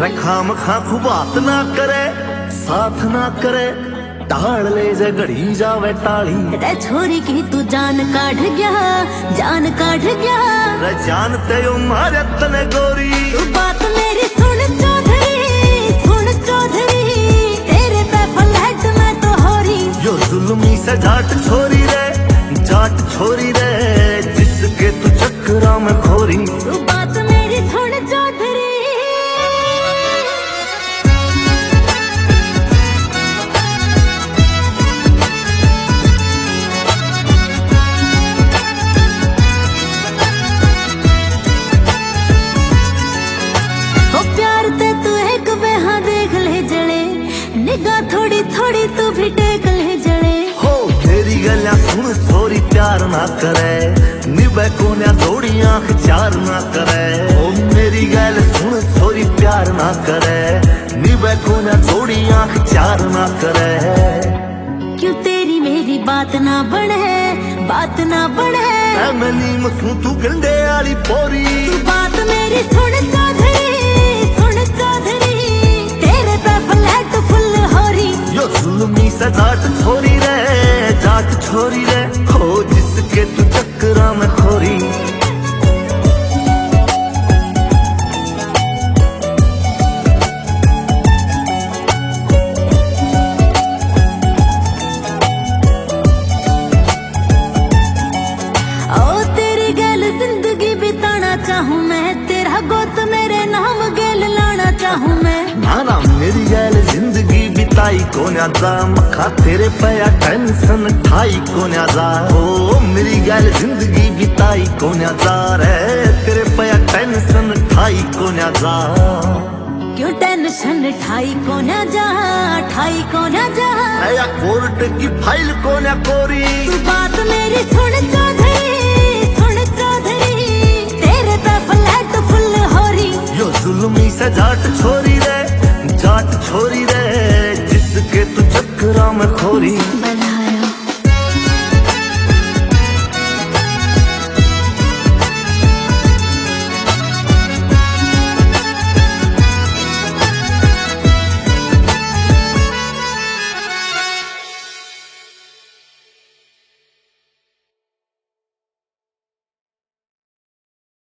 खाम खा बात ना करे, साथ ना करे, टाल ले जे घड़ी जावे टाली। रे छोरी की तू जान काढ़ गया, जान काढ़ गया। रे जानते हो मारे तने गोरी, तू बात मेरी सुन चौधरी, सुन चौधरी। तेरे पे फ्लैट में तो होरी, यो जुल्मी से जाट छोरी रे, जाट छोरी रे, जिसके तू चक्रा में खोरी। तू बात मेरी सुन चौधरी। निगाह थोड़ी थोड़ी तू भी टेक ले जड़े। हो तेरी गल्ला सुन छोरी प्यार ना करे, निभे कोन्या थोड़ी आंख चार ना करे। ओ मेरी गल सुन छोरी प्यार ना करे, निभे कोन्या थोड़ी आंख चार ना करे। क्यों तेरी मेरी बात ना बने, बात ना बने। मैनी मसू तू गंडे वाली पोरी, तू बात मेरी सुन चौधरी, सुन चौधरी। तेरे पे फ्लैट फुल होरी, यो जुल्मी से जाट छोरी रे, जाट छोरी रे, हो जिसके तू चक्रा में खोरी। ओ तेरी गैल जिंदगी बिताना चाहूँ मैं, तेरा गोत मेरे नाम गेल लाना चाहूँ मैं। ना मेरी गैल जिंदगी बिताई को न्याजा, मखा तेरे पे टेंशन ठाई को न्याजा। ओ मेरी गैल जिंदगी बिताई को न्याजा रे, तेरे पे टेंशन ठाई को न्याजा। क्यों टेंशन ठाई को ना जा, ठाई को ना जा। या कोर्ट की फाइल को न कोरी। तू बात मेरी सुन चौधरी, सुन चौधरी। तेरे पे फ्लैट फुल होरी, यो जुल्मी से जाट छोरी रे, जाट छोरी रे, जिसके तू चक्रा में खोरी।